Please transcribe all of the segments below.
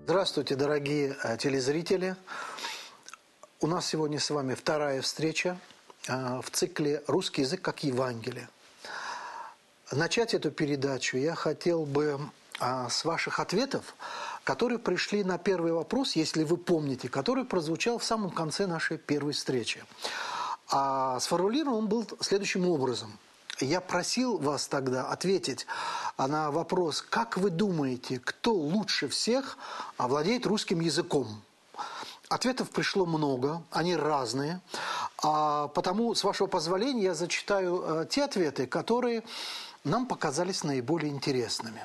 Здравствуйте, дорогие телезрители. У нас сегодня с вами вторая встреча в цикле «Русский язык как Евангелие». Начать эту передачу я хотел бы с ваших ответов, которые пришли на первый вопрос, если вы помните, который прозвучал в самом конце нашей первой встречи. Сформулирован он был следующим образом. Я просил вас тогда ответить на вопрос, как вы думаете, кто лучше всех владеет русским языком? Ответов пришло много, они разные, потому, с вашего позволения, я зачитаю те ответы, которые нам показались наиболее интересными.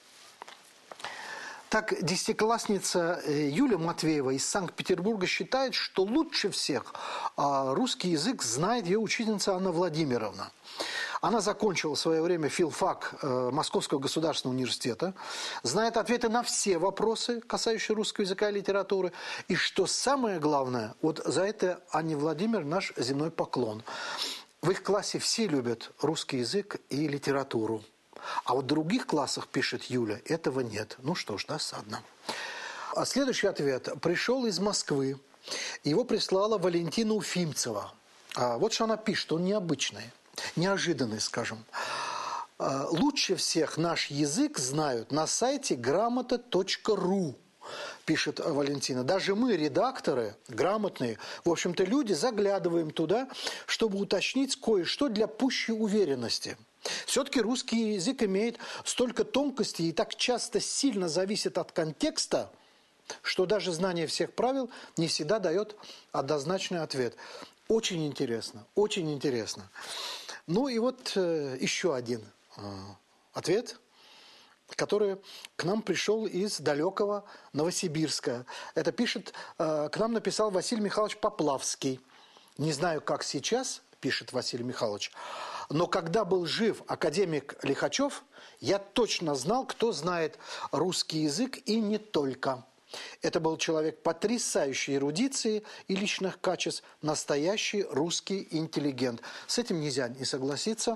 Так, десятиклассница Юлия Матвеева из Санкт-Петербурга считает, что лучше всех русский язык знает ее учительница Анна Владимировна. Она закончила в свое время филфак Московского государственного университета, знает ответы на все вопросы, касающиеся русского языка и литературы. И что самое главное, вот за это Анне Владимировне наш земной поклон. В их классе все любят русский язык и литературу. А вот в других классах, пишет Юля, этого нет. Ну что ж, досадно. Следующий ответ пришел из Москвы. Его прислала Валентина Уфимцева. Вот что она пишет, он необычный, неожиданный, скажем. Лучше всех наш язык знают на сайте грамота.ру, пишет Валентина. Даже мы, редакторы, грамотные, в общем-то, люди, заглядываем туда, чтобы уточнить кое-что для пущей уверенности. Все-таки русский язык имеет столько тонкостей и так часто сильно зависит от контекста, что даже знание всех правил не всегда дает однозначный ответ. Очень интересно, очень интересно. Ну и вот еще один ответ, который к нам пришел из далекого Новосибирска. Это пишет, к нам написал Василий Михайлович Поплавский. Не знаю, как сейчас, пишет Василий Михайлович, но когда был жив академик Лихачев, я точно знал, кто знает русский язык и не только. Это был человек потрясающей эрудиции и личных качеств, настоящий русский интеллигент. С этим нельзя не согласиться.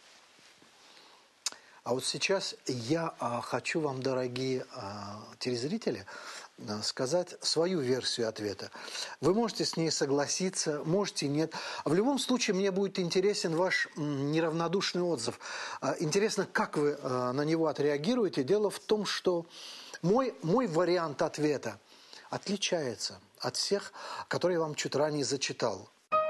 А вот сейчас я хочу вам, дорогие телезрители, сказать свою версию ответа. Вы можете с ней согласиться, можете нет. В любом случае, мне будет интересен ваш неравнодушный отзыв. Интересно, как вы на него отреагируете. Дело в том, что мой вариант ответа отличается от всех, которые я вам чуть ранее зачитал.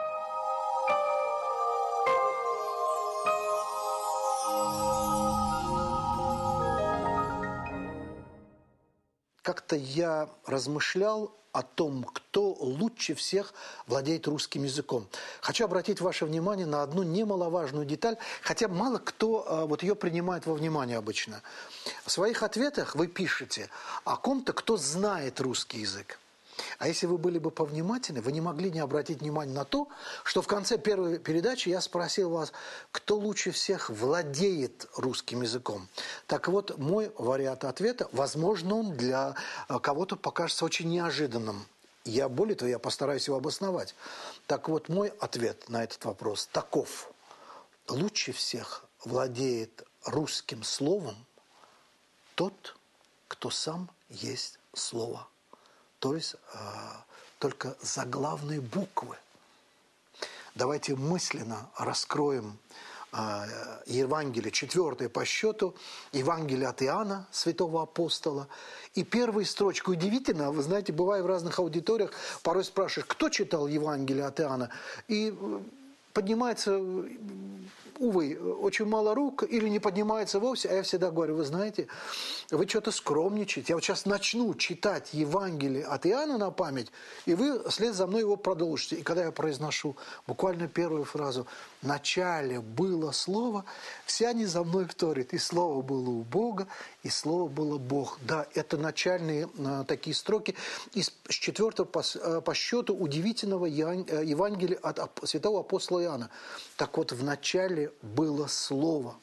Как-то я размышлял о том, кто лучше всех владеет русским языком. Хочу обратить ваше внимание на одну немаловажную деталь, хотя мало кто вот ее принимает во внимание обычно. В своих ответах вы пишете о ком-то, кто знает русский язык. А если вы были бы повнимательны, вы не могли не обратить внимание на то, что в конце первой передачи я спросил вас, кто лучше всех владеет русским языком. Так вот, мой вариант ответа, возможно, он для кого-то покажется очень неожиданным. Более того, я постараюсь его обосновать. Так вот, мой ответ на этот вопрос таков. Лучше всех владеет русским словом тот, кто сам есть слово. То есть только заглавные буквы. Давайте мысленно раскроем Евангелие, 4 по счету, Евангелие от Иоанна, святого апостола. И первую строчку. Удивительно, вы знаете, бывая в разных аудиториях, порой спрашиваешь, кто читал Евангелие от Иоанна? И поднимается, увы, очень мало рук, или не поднимается вовсе, а я всегда говорю, вы знаете, вы что-то скромничаете. Я вот сейчас начну читать Евангелие от Иоанна на память, и вы вслед за мной его продолжите. И когда я произношу буквально первую фразу «В начале было Слово», все они за мной вторят. И Слово было у Бога, и Слово было Бог. Да, это начальные такие строки из 4 по счету удивительного Евангелия от святого апостола Иоанна. Так вот, в начале было Слово.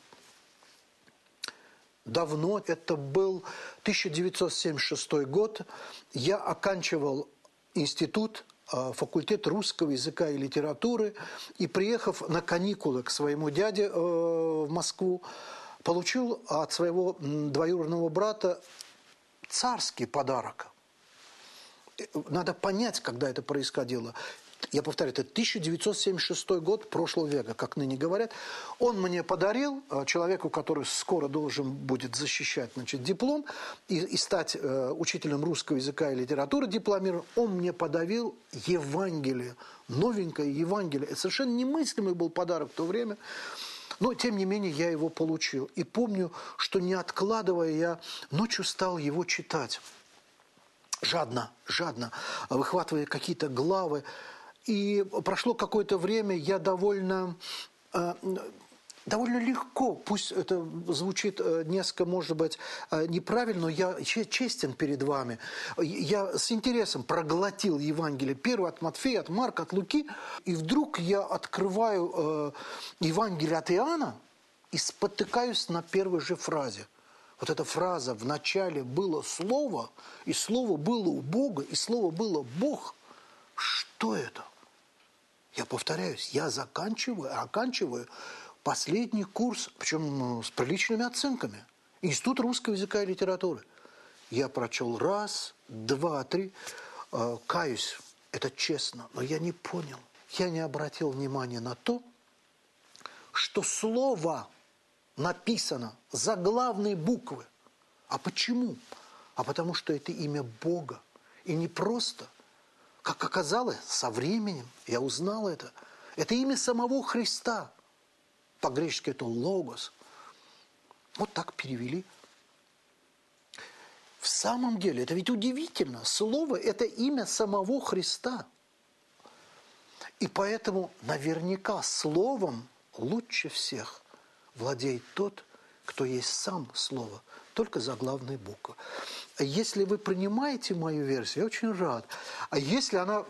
Давно, это был 1976 год, я оканчивал институт, факультет русского языка и литературы, и, приехав на каникулы к своему дяде в Москву, получил от своего двоюродного брата царский подарок. надо понять, когда это происходило. Я повторяю, это 1976 год прошлого века, как ныне говорят. Он мне подарил, человеку, который скоро должен будет защищать, значит, диплом и стать учителем русского языка и литературы дипломированным, он мне подарил Евангелие, новенькое Евангелие. Это совершенно немыслимый был подарок в то время. Но, тем не менее, я его получил. И помню, что не откладывая, я ночью стал его читать. Жадно, выхватывая какие-то главы. И прошло какое-то время, я довольно легко, пусть это звучит несколько, может быть, неправильно, но я честен перед вами. Я с интересом проглотил Евангелие первое от Матфея, от Марка, от Луки, и вдруг я открываю Евангелие от Иоанна и спотыкаюсь на первой же фразе. Вот эта фраза «в начале было Слово, и Слово было у Бога, и Слово было Бог». Что это? Я повторяюсь, я оканчиваю последний курс, причем с приличными оценками. Институт русского языка и литературы. Я прочел раз, два, три. Каюсь, это честно, но я не понял. Я не обратил внимания на то, что слово написано заглавной буквы. А почему? А потому что это имя Бога. И не просто. Как оказалось, со временем я узнал это. Это имя самого Христа. По-гречески это логос. Вот так перевели. В самом деле, это ведь удивительно. Слово – это имя самого Христа. И поэтому наверняка словом лучше всех владеет тот, кто есть сам Слово, только заглавная буква. Если вы принимаете мою версию, я очень рад. А если она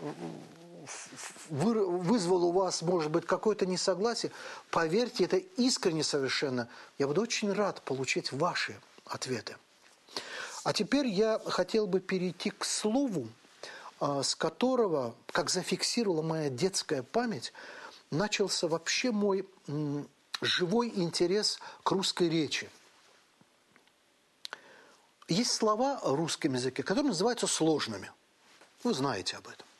вызвала у вас, может быть, какое-то несогласие, поверьте, это искренне совершенно. Я буду очень рад получить ваши ответы. А теперь я хотел бы перейти к слову, с которого, как зафиксировала моя детская память, начался вообще мой живой интерес к русской речи. Есть слова в русском языке, которые называются сложными. Вы знаете об этом.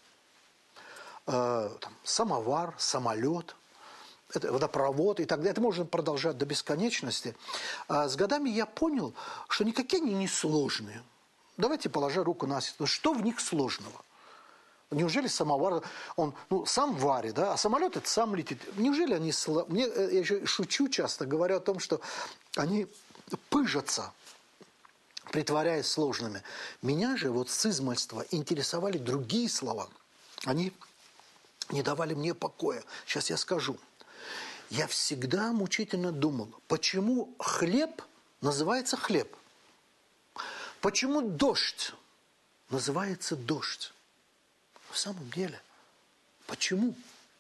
Там, самовар, самолет, это водопровод и так далее. Это можно продолжать до бесконечности. С годами я понял, что никакие они не сложные. Давайте, положа руку на сердце, что в них сложного? Неужели самовар, он сам варит, да? А самолет это сам летит. Неужели они... Я еще шучу часто, говорю о том, что они пыжатся, притворяясь сложными. Меня же вот с измальства интересовали другие слова. Они не давали мне покоя. Сейчас я скажу. Я всегда мучительно думал, почему хлеб называется хлеб? Почему дождь называется дождь? В самом деле, почему?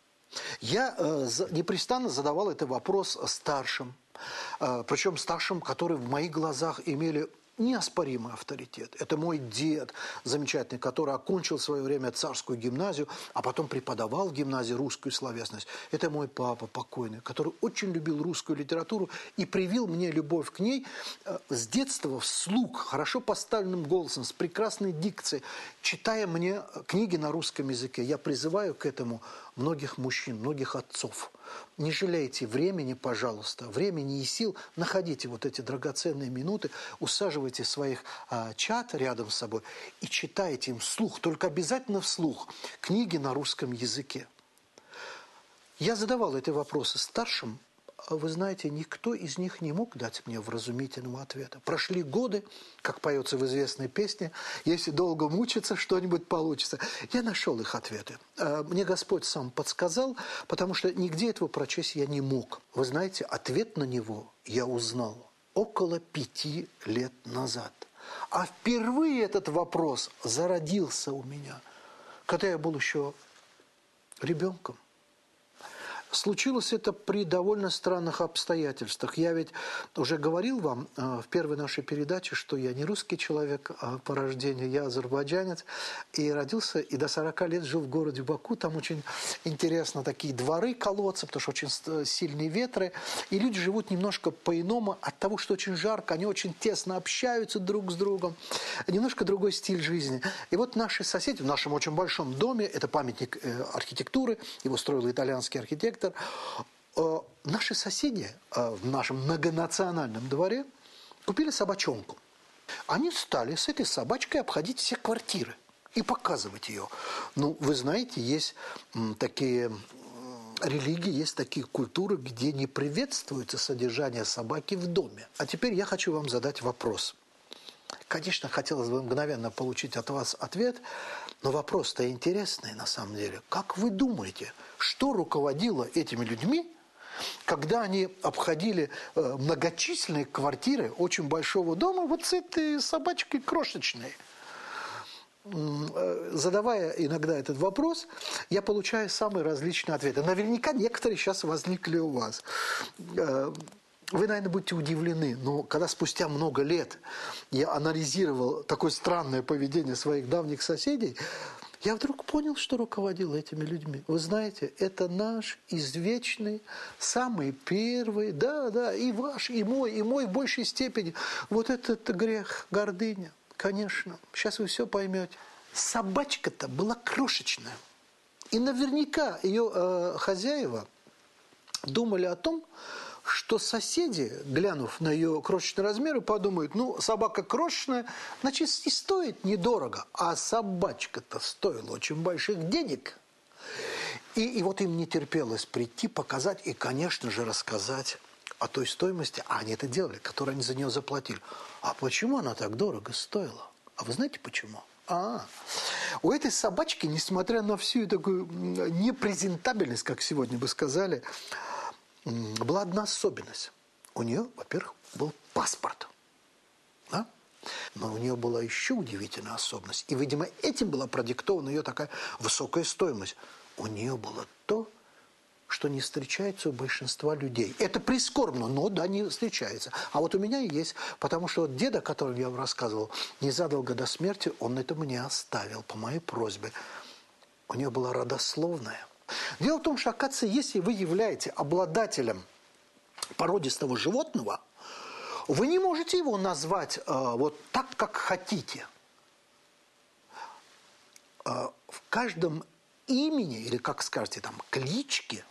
Я непрестанно задавал этот вопрос старшим, причем старшим, которые в моих глазах имели неоспоримый авторитет. Это мой дед замечательный, который окончил в свое время царскую гимназию, а потом преподавал в гимназии русскую словесность. Это мой папа покойный, который очень любил русскую литературу и привил мне любовь к ней с детства вслух, хорошо поставленным голосом, с прекрасной дикцией, читая мне книги на русском языке. Я призываю к этому многих мужчин, многих отцов. Не жалейте времени, пожалуйста, времени и сил. Находите вот эти драгоценные минуты, усаживайте своих чад рядом с собой и читайте им вслух, только обязательно вслух, книги на русском языке. Я задавал эти вопросы старшим. Вы знаете, никто из них не мог дать мне вразумительного ответа. Прошли годы, как поется в известной песне, если долго мучиться, что-нибудь получится. Я нашел их ответы. Мне Господь сам подсказал, потому что нигде этого прочесть я не мог. Вы знаете, ответ на него я узнал около 5 лет назад. А впервые этот вопрос зародился у меня, когда я был еще ребенком. Случилось это при довольно странных обстоятельствах. Я ведь уже говорил вам в первой нашей передаче, что я не русский человек по рождению, я азербайджанец. И родился, и до 40 лет жил в городе Баку. Там очень интересно такие дворы, колодцы, потому что очень сильные ветры. И люди живут немножко по-иному от того, что очень жарко. Они очень тесно общаются друг с другом. Немножко другой стиль жизни. И вот наши соседи в нашем очень большом доме, это памятник архитектуры, его строил итальянский архитектор. Наши соседи в нашем многонациональном дворе купили собачонку. Они стали с этой собачкой обходить все квартиры и показывать ее. Ну, вы знаете, есть такие религии, есть такие культуры, где не приветствуется содержание собаки в доме. А теперь я хочу вам задать вопрос. Конечно, хотелось бы мгновенно получить от вас ответ, но вопрос-то интересный на самом деле. Как вы думаете, что руководило этими людьми, когда они обходили многочисленные квартиры очень большого дома вот с этой собачкой крошечной? Задавая иногда этот вопрос, я получаю самые различные ответы. Наверняка некоторые сейчас возникли у вас. Вы, наверное, будете удивлены, но когда спустя много лет я анализировал такое странное поведение своих давних соседей, я вдруг понял, что руководил этими людьми. Вы знаете, это наш извечный, самый первый, да, и ваш, и мой в большей степени. Вот этот грех, гордыня, конечно. Сейчас вы все поймете. Собачка-то была крошечная. И наверняка ее хозяева думали о том, что соседи, глянув на ее крошечные размеры, подумают, ну, собака крошечная, значит, и стоит недорого. А собачка-то стоила очень больших денег. И вот им не терпелось прийти, показать и, конечно же, рассказать о той стоимости, а они это делали, которую они за нее заплатили. А почему она так дорого стоила? А вы знаете почему? У этой собачки, несмотря на всю такую непрезентабельность, как сегодня бы сказали, была одна особенность. У нее, во-первых, был паспорт. Да? Но у нее была еще удивительная особенность. И, видимо, этим была продиктована ее такая высокая стоимость. У нее было то, что не встречается у большинства людей. Это прискорбно, но да, не встречается. А вот у меня есть, потому что вот деда, о котором я вам рассказывал, незадолго до смерти, он это мне оставил по моей просьбе. У нее была родословная. Дело в том, что, оказывается, если вы являетесь обладателем породистого животного, вы не можете его назвать вот так, как хотите. В каждом имени, или, как скажете, там, кличке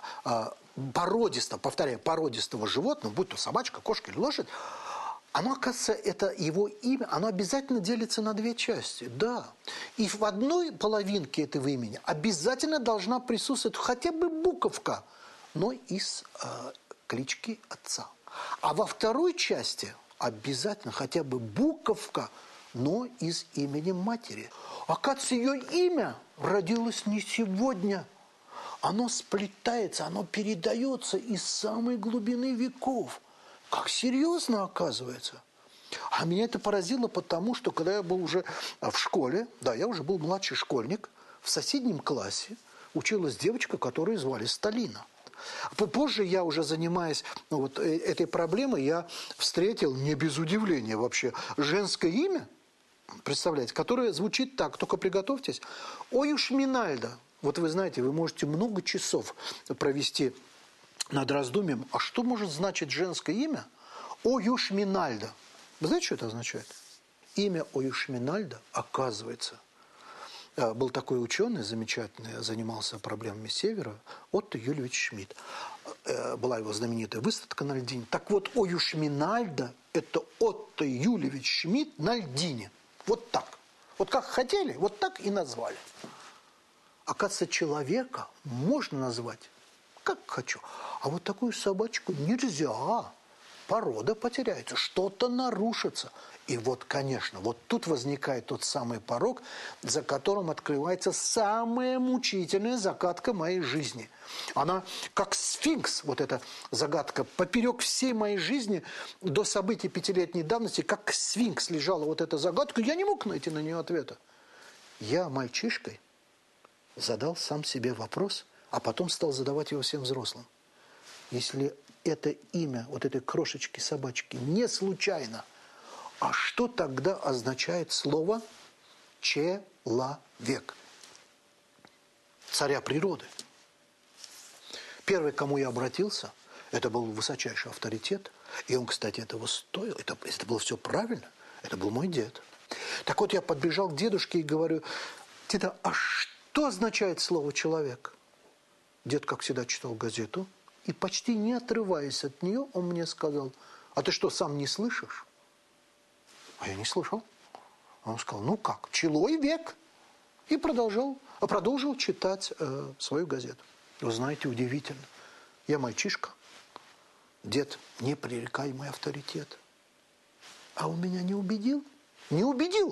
породистого животного, будь то собачка, кошка или лошадь, оно, оказывается, это его имя, оно обязательно делится на две части, да. И в одной половинке этого имени обязательно должна присутствовать хотя бы буковка, но из клички отца. А во второй части обязательно хотя бы буковка, но из имени матери. Оказывается, ее имя родилось не сегодня. Оно сплетается, оно передается из самой глубины веков. Как серьезно, оказывается. А меня это поразило потому, что когда я был уже в школе, да, я уже был младший школьник, в соседнем классе училась девочка, которую звали Сталина. Позже я уже, занимаясь вот этой проблемой, я встретил, не без удивления вообще, женское имя, представляете, которое звучит так, только приготовьтесь, Оюшминальда. Вот вы знаете, вы можете много часов провести над раздумьем, а что может значить женское имя Оюшминальда? Вы знаете, что это означает? Имя Оюшминальда, оказывается, был такой ученый замечательный, занимался проблемами Севера, Отто Юльевич Шмидт. Была его знаменитая выставка на льдине. Так вот, Оюшминальда – это Отто Юльевич Шмидт на льдине. Вот так. Вот как хотели, вот так и назвали. Оказывается, человека можно назвать как хочу. А вот такую собачку нельзя. Порода потеряется, что-то нарушится. И вот, конечно, вот тут возникает тот самый порог, за которым открывается самая мучительная загадка моей жизни. Она как сфинкс, вот эта загадка, поперек всей моей жизни до событий 5-летней давности, как сфинкс лежала вот эта загадка, я не мог найти на нее ответа. Я мальчишкой задал сам себе вопрос, а потом стал задавать его всем взрослым. Если это имя вот этой крошечки-собачки не случайно, а что тогда означает слово «человек»? Царя природы. Первый, к кому я обратился, это был высочайший авторитет. И он, кстати, этого стоил. Это было все правильно. Это был мой дед. Так вот, я подбежал к дедушке и говорю: деда, а что означает слово «человек»? Дед, как всегда, читал газету. И почти не отрываясь от нее, он мне сказал: а ты что, сам не слышишь? А я не слышал. Он сказал: ну как, человек. И продолжил читать свою газету. Вы знаете, удивительно. Я мальчишка. Дед – непререкаемый авторитет. А он меня не убедил. Не убедил.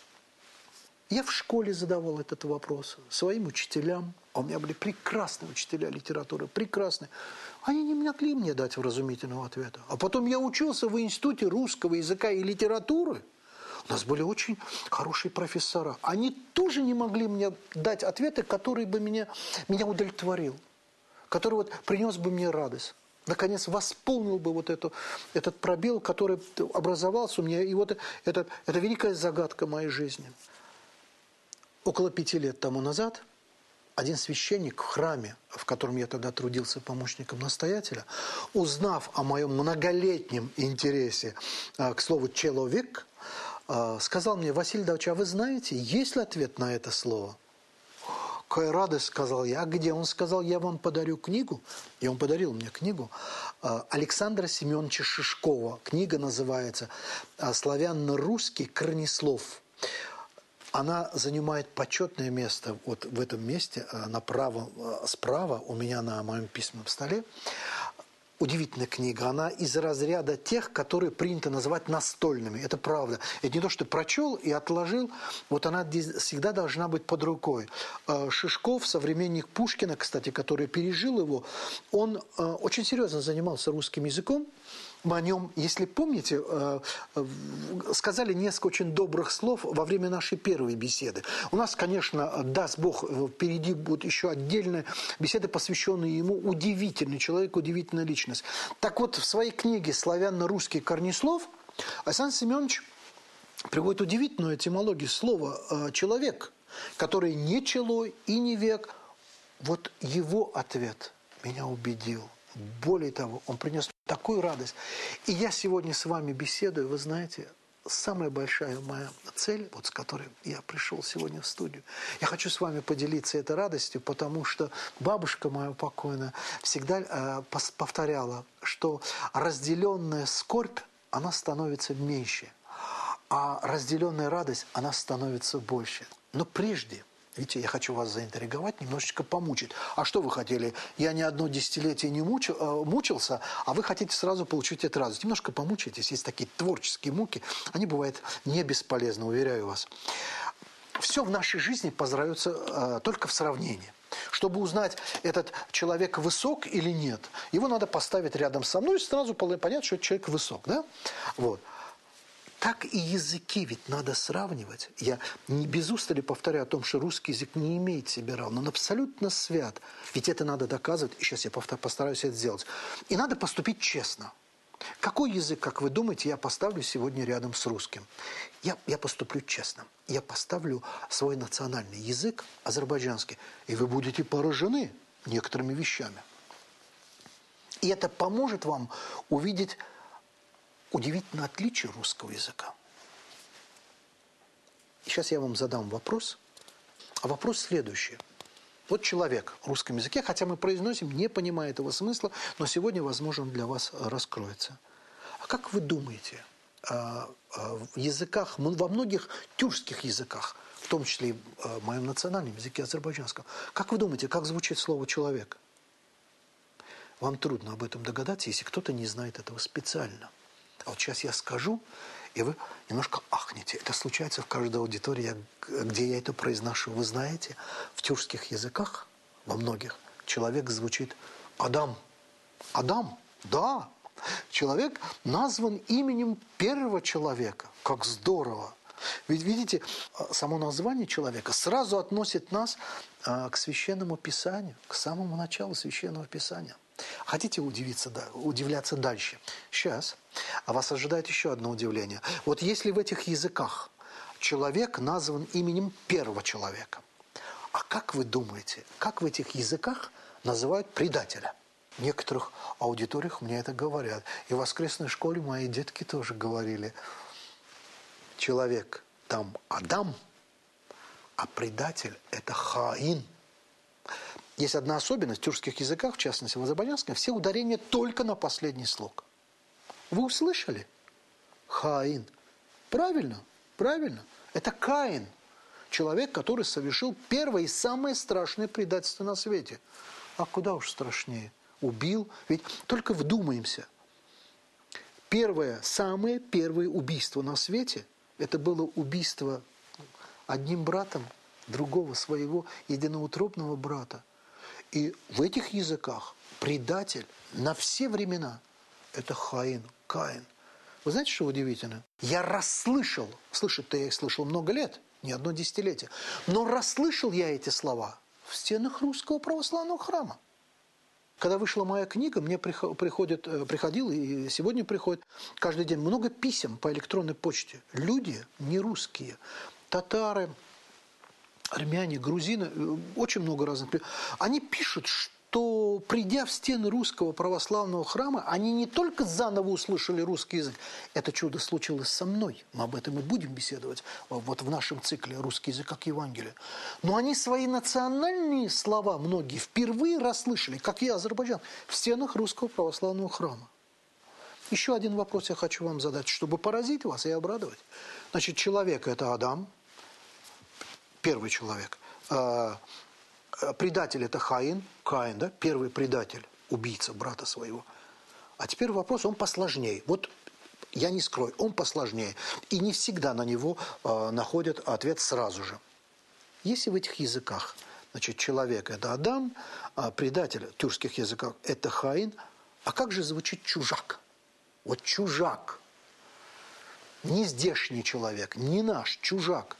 Я в школе задавал этот вопрос своим учителям. А у меня были прекрасные учителя литературы, прекрасные. Они не могли мне дать вразумительного ответа. А потом я учился в Институте русского языка и литературы. У нас были очень хорошие профессора. Они тоже не могли мне дать ответы, которые бы меня удовлетворил, который вот принес бы мне радость. Наконец, восполнил бы вот этот пробел, который образовался у меня. И вот это великая загадка моей жизни. Около 5 лет тому назад один священник в храме, в котором я тогда трудился помощником настоятеля, узнав о моем многолетнем интересе к слову «человек», сказал мне: Василий Давыдович, а вы знаете, есть ли ответ на это слово? Какая радость, сказал я. А где? Он сказал: я вам подарю книгу. И он подарил мне книгу Александра Семеновича Шишкова. Книга называется «Славянно-русский корнеслов». Она занимает почетное место вот в этом месте, справа у меня на моем письменном столе. Удивительная книга. Она из разряда тех, которые принято называть настольными. Это правда. Это не то, что прочел и отложил. Вот она всегда должна быть под рукой. Шишков, современник Пушкина, кстати, который пережил его, он очень серьезно занимался русским языком. Мы о нем, если помните, сказали несколько очень добрых слов во время нашей первой беседы. У нас, конечно, даст Бог, впереди будут еще отдельные беседы, посвященные ему. Удивительный человек, удивительная личность. Так вот, в своей книге «Славянно-русский корнеслов» Александр Семенович приводит удивительную этимологию слова «человек», который не чело и не век. Вот его ответ меня убедил. Более того, он принес такую радость. И я сегодня с вами беседую, вы знаете, самая большая моя цель, вот с которой я пришел сегодня в студию, я хочу с вами поделиться этой радостью, потому что бабушка моя покойная всегда повторяла, что разделенная скорбь, она становится меньше, а разделенная радость, она становится больше. Но прежде... Видите, я хочу вас заинтриговать, немножечко помучить. А что вы хотели? Я не одно десятилетие не мучился, а вы хотите сразу получить эту радость. Немножко помучайтесь. Есть такие творческие муки. Они бывают не бесполезны, уверяю вас. Все в нашей жизни познается только в сравнении. Чтобы узнать, этот человек высок или нет, его надо поставить рядом со мной и сразу понять, что этот человек высок. Да? Вот. Так и языки ведь надо сравнивать. Я не без устали повторяю о том, что русский язык не имеет себе равного. Он абсолютно свят. Ведь это надо доказывать. И сейчас я постараюсь это сделать. И надо поступить честно. Какой язык, как вы думаете, я поставлю сегодня рядом с русским? Я поступлю честно. Я поставлю свой национальный язык, азербайджанский. И вы будете поражены некоторыми вещами. И это поможет вам увидеть удивительное отличие русского языка. Сейчас я вам задам вопрос. А вопрос следующий. Вот человек в русском языке, хотя мы произносим, не понимая этого смысла, но сегодня, возможно, он для вас раскроется. А как вы думаете, в языках, во многих тюркских языках, в том числе и в моем национальном языке азербайджанском, как вы думаете, как звучит слово «человек»? Вам трудно об этом догадаться, если кто-то не знает этого специально. А вот сейчас я скажу, и вы немножко ахнете. Это случается в каждой аудитории, где я это произношу. Вы знаете, в тюркских языках, во многих, человек звучит «Адам». Адам, да. Человек назван именем первого человека. Как здорово. Ведь, видите, само название человека сразу относит нас к Священному Писанию, к самому началу Священного Писания. Хотите удивляться дальше? Сейчас. А вас ожидает еще одно удивление. Вот если в этих языках человек назван именем первого человека, а как вы думаете, как в этих языках называют предателя? В некоторых аудиториях мне это говорят. И в воскресной школе мои детки тоже говорили. Человек там Адам, а предатель – это Хаин. Есть одна особенность в тюркских языках, в частности в азербайджанском, все ударения только на последний слог. Вы услышали? Хаин. Правильно, правильно. Это Каин. Человек, который совершил первое и самое страшное предательство на свете. А куда уж страшнее? Убил. Ведь только вдумаемся. Самое первое убийство на свете – это было убийство одним братом другого своего единоутробного брата. И в этих языках предатель на все времена – это Хаин, Каин. Вы знаете, что удивительно? Я расслышал, слышать-то я их слышал много лет, не одно десятилетие, но расслышал я эти слова в стенах Русского православного храма. Когда вышла моя книга, мне приходил и сегодня приходит каждый день много писем по электронной почте. Люди не русские, татары, армяне, грузины, очень много разных. Они пишут, что придя в стены Русского православного храма, они не только заново услышали русский язык. Это чудо случилось со мной. Мы об этом и будем беседовать вот в нашем цикле «Русский язык как Евангелие». Но они свои национальные слова, многие, впервые расслышали, как я, Азербайджан, в стенах Русского православного храма. Еще один вопрос я хочу вам задать, чтобы поразить вас и обрадовать. Значит, человек – это Адам, первый человек. Предатель – это Хаин, Каин, да? Первый предатель, убийца брата своего. А теперь вопрос, он посложнее. Вот я не скрою, он посложнее. И не всегда на него находят ответ сразу же. Если в этих языках, значит, человек – это Адам, а предатель в тюркских языках – это Хаин, а как же звучит чужак? Вот чужак. Не здешний человек, не наш, чужак.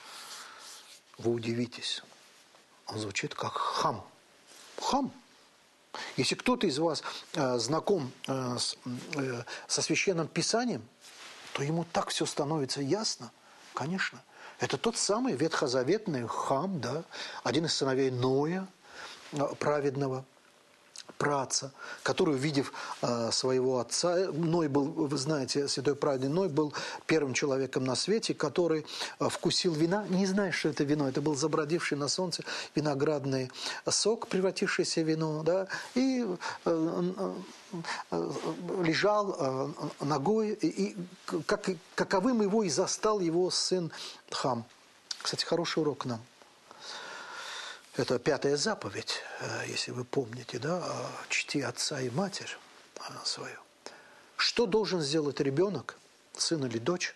Вы удивитесь. Он звучит как хам. Хам. Если кто-то из вас знаком со Священным Писанием, то ему так все становится ясно. Конечно. Это тот самый ветхозаветный Хам, да, один из сыновей Ноя, праведного праотца, который, увидев своего отца, Ной был, вы знаете, святой праведный Ной был первым человеком на свете, который вкусил вина, не зная, что это вино, это был забродивший на солнце виноградный сок, превратившийся в вино, да, и лежал ногой, и каковым его и застал его сын Хам. Кстати, хороший урок нам. Это 5-я заповедь, если вы помните, да, чти отца и матерь свою. Что должен сделать ребенок, сын или дочь,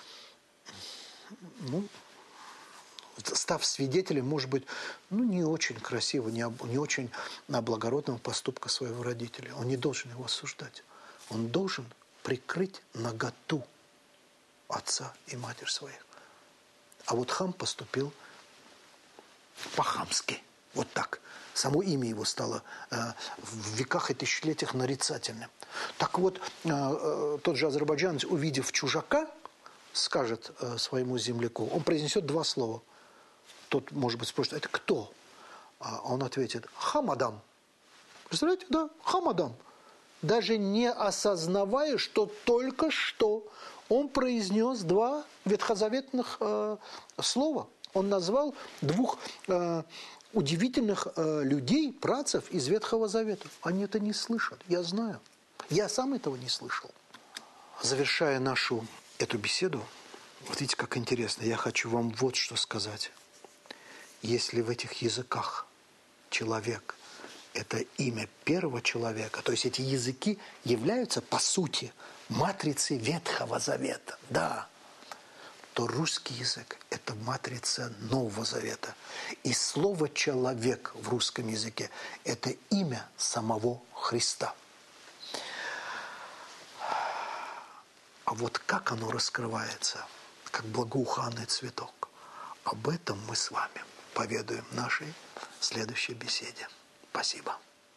став свидетелем, может быть, не очень красивого, не очень благородного поступка своего родителя. Он не должен его осуждать. Он должен прикрыть наготу отца и матерь своих. А вот Хам поступил по-хамски. Вот так. Само имя его стало в веках и тысячелетиях нарицательным. Так вот, тот же азербайджанец, увидев чужака, скажет своему земляку, он произнесет 2 слова. Тот, может быть, спросит, это кто? А он ответит, Хамадам. Представляете, да, Хамадам. Даже не осознавая, что только что он произнес 2 ветхозаветных слова. Он назвал 2 удивительных людей, праотцев из Ветхого Завета. Они это не слышат, я знаю. Я сам этого не слышал. Завершая нашу эту беседу, вот видите, как интересно, я хочу вам вот что сказать. Если в этих языках человек – это имя первого человека, то есть эти языки являются, по сути, матрицей Ветхого Завета, да, то русский язык – это матрица Нового Завета. И слово «человек» в русском языке – это имя самого Христа. А вот как оно раскрывается? как благоуханный цветок. Об этом мы с вами поведаем в нашей следующей беседе. Спасибо.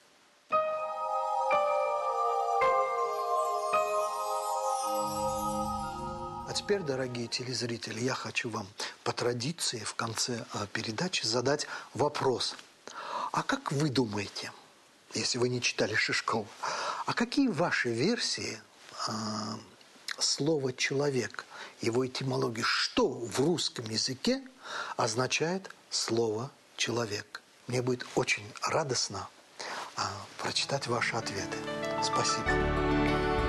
А теперь, дорогие телезрители, я хочу вам по традиции в конце передачи задать вопрос. А как вы думаете, если вы не читали Шишкова, а какие ваши версии слова «человек», его этимологии? Что в русском языке означает слово «человек»? Мне будет очень радостно прочитать ваши ответы. Спасибо.